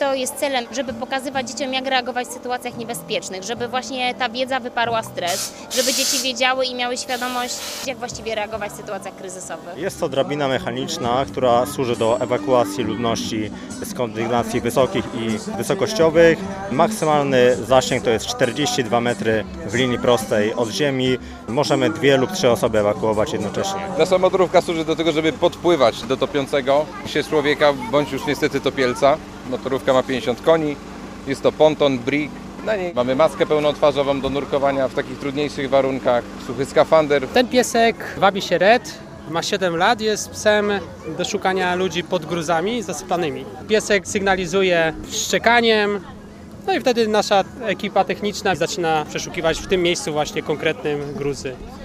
to jest celem, żeby pokazywać dzieciom, jak reagować w sytuacjach niebezpiecznych, żeby właśnie ta wiedza wyparła stres, żeby dzieci wiedziały i miały świadomość, jak właściwie reagować w sytuacjach kryzysowych. Jest to drabina mechaniczna, która służy do ewakuacji ludności z kondygnacji wysokich i wysokościowych. Maksymalny zasięg to jest 42 metry w linii prostej od ziemi. Możemy 2 lub 3 osoby ewakuować jednocześnie. Nasza motorówka służy do tego, żeby podpływać do topiącego się człowieka, bądź już niestety topielca. Motorówka ma 50 koni, jest to ponton, brig. Na niej mamy maskę pełnotwarzową do nurkowania w takich trudniejszych warunkach, suchy skafander. Ten piesek wabi się Red, ma 7 lat, jest psem do szukania ludzi pod gruzami zasypanymi. Piesek sygnalizuje szczekaniem, no i wtedy nasza ekipa techniczna zaczyna przeszukiwać w tym miejscu właśnie konkretnym gruzy.